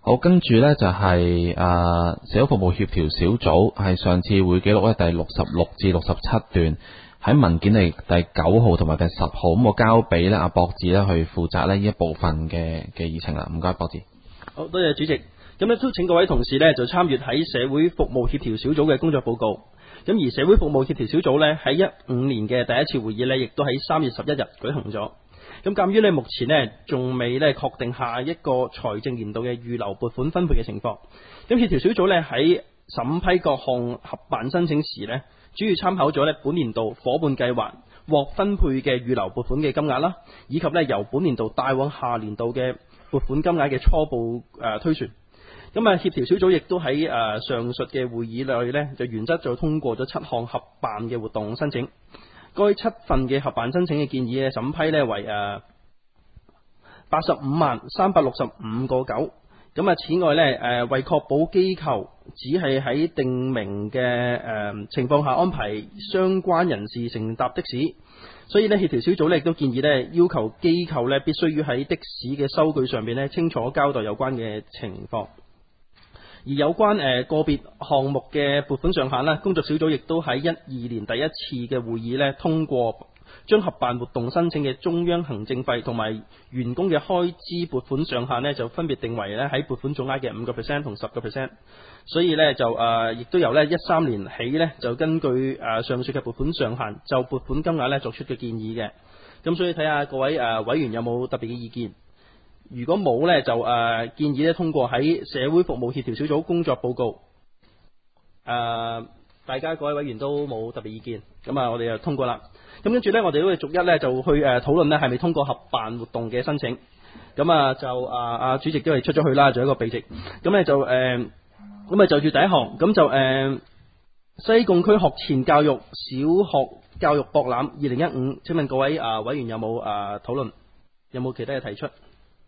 好，跟住呢就係社會服務協調小組係上次會記錄咧第66至67段喺文件第9號同埋第10號，咁我交俾咧阿博士咧去負責呢一部分嘅議程啦。唔該，博士。 好多謝主席。咁咧都請各位同事呢就參與喺社會服務協調小組嘅工作報告。咁而社會服務協調小組呢，喺15年嘅第一次會議呢，亦都喺3月11日舉行咗。咁鑑於呢目前呢仲未呢確定下一個財政年度嘅預留撥款分配嘅情況，咁協調小組呢喺審批各項合辦申請時呢，主要參考咗呢本年度伙伴計劃獲分配嘅預留撥款嘅金額啦，以及呢由本年度帶往下年度嘅撥款金額嘅初步推算。咁協調小組亦都喺上述嘅會議內呢，就原則就通過咗7項合辦嘅活動申請。該7份嘅合辦申請嘅建議嘅審批呢為85萬365個9。咁此外呢，為確保機構只係喺定明嘅情況下安排相關人士乘搭的士，所以呢協調小組呢亦都建議呢要求機構呢必須要喺的士嘅收據上面呢清楚交代有關嘅情況。而有關個別項目嘅撥款上限呢，工作小組亦都喺12年第一次嘅會議呢通過，將合辦活動申請嘅中央行政費同埋員工嘅開支撥款上限呢，就分別定為呢喺撥款總額嘅5% 同10%。所以呢，就亦都由呢13年起呢，就根據上述嘅撥款上限就撥款金額呢作出嘅建議嘅。咁所以睇下各位委員有冇特別嘅意見。如果冇呢，就建議呢通過喺社會服務協調小組工作報告。大家各位委員都冇特別意見，咁我哋就通過啦。咁跟住呢，我哋都會逐一呢就去討論呢係咪通過合辦活動嘅申請。咁就主席都係出咗去啦，做一個秘籍。咁呢就就住第一項，咁就西貢區學前教育小學教育博覽2015，請問各位委員有冇討論？有冇其他嘅提出？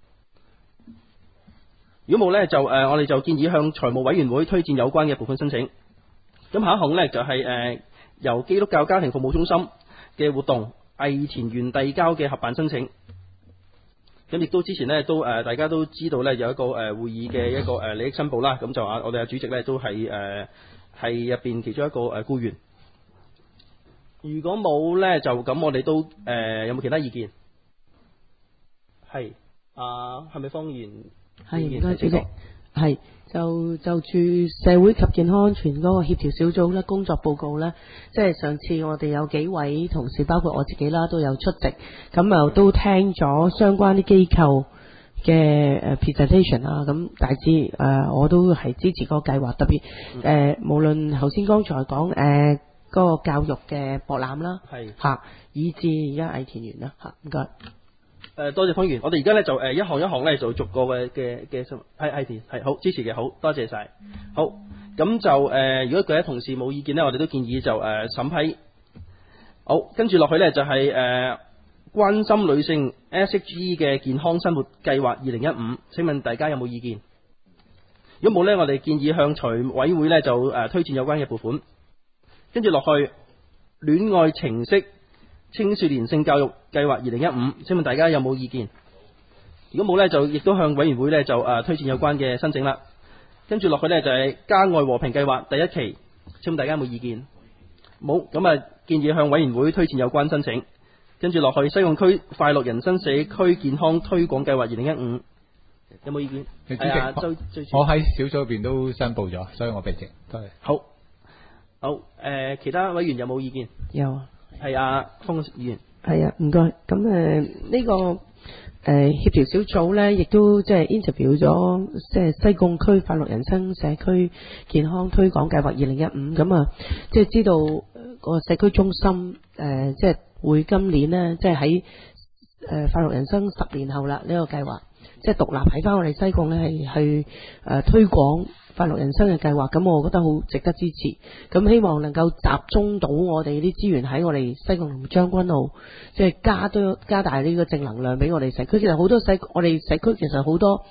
如果冇呢，就我哋就建議向財務委員會推薦有關嘅撥款申請。咁下一項呢，就係由基督教家庭服務中心嘅活動藝田園遞交嘅合辦申請。咁亦都之前呢，都大家都知道呢，有一個會議嘅一個利益申報啦。咁就我哋主席呢，都係入邊其中一個僱員。如果冇呢，就咁我哋都有冇其他意見？係係咪方議員？ 係，唔該主席。係就住社會及健康安全嗰個協調小組咧工作報告咧，即係上次我哋有幾位同事，包括我自己啦，都有出席，咁又都聽咗相關啲機構嘅presentation 啦，咁大致我都係支持嗰個計劃，特別無論頭先剛才講嗰個教育嘅博覽啦，係嚇，以至而家藝田園啦嚇，唔該。 多謝方議員，我哋而家咧就一項一項咧就逐個嘅係好支持嘅，好多謝晒。好，咁就如果各位同事冇意見呢，我哋都建議就審批。好，跟住落去呢，就係關心女性 SHE 嘅健康生活計劃2015，請問大家有冇意見？如果冇呢，我哋建議向財委會呢就推薦有關嘅撥款。跟住落去戀愛情色青少年性教育計劃2015，請問大家有冇意見？如果冇呢，就亦都向委員會呢就推薦有關嘅申請啦。跟住落去呢，就係家愛和平計劃第一期，請問大家有冇意見？冇，咁建議向委員會推薦有關申請。跟住落去西貢區快樂人生社區健康推廣計劃2015，有冇意見？ 主席，我喺小組入邊都申報咗，所以我避席。多謝。 好，其他委員有冇意見？ 有啊。 係方議員。 係啊，唔該。咁呢個協調小組呢，亦都即係 interview 咗即係西貢區快樂人生社區健康推廣計劃2015，咁即係知道個社區中心即係會今年呢，即係喺快樂人生10年後啦，呢個計劃即係獨立喺翻我哋西貢呢，係去推廣快樂人生嘅計劃，咁我覺得好值得支持。咁希望能夠集中到我哋啲資源喺我哋西貢同將軍澳，即係加大呢個正能量俾我哋社區。其實好多我哋社區其實好多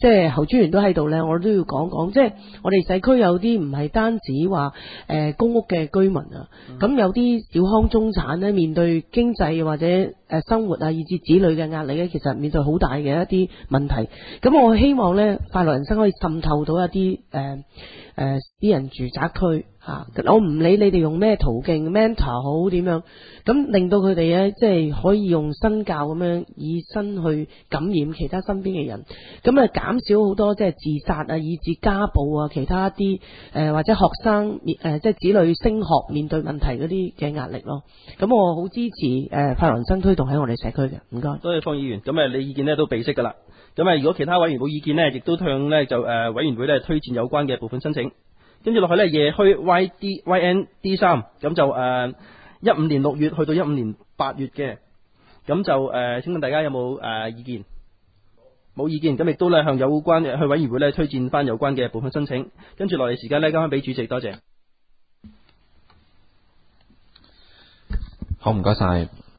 即係侯專員都喺度呢，我都要講講，即係我哋社區有啲唔係單止話公屋嘅居民啊，咁有啲小康中產呢，面對經濟或者生活啊，以至子女嘅壓力呢，其實面對好大嘅一啲問題。咁我希望呢，快樂人生可以滲透到一啲私人住宅區嚇，我唔理你哋用咩途徑 mentor 好點樣，咁令到佢哋呢，即係可以用身教咁樣以身去感染其他身邊嘅人，咁啊減少好多即係自殺啊，以至家暴啊，其他一啲或者學生即係子女升學面對問題嗰啲嘅壓力咯。咁我好支持快樂人生推動喺我哋社區嘅，唔該。 多謝方議員，咁你意見呢都備悉㗎啦。咁如果其他委員冇意見呢，亦都向呢就委員會呢推薦有關嘅部分申請。跟住落去呢，夜墟 YND3，咁就15年6月去到15年8月嘅，咁就請問大家有冇意見？冇意見，咁亦都呢向有關去委員會呢推薦翻有關嘅部分申請。跟住落嚟時間呢，交翻俾主席，多謝。 好，唔該晒。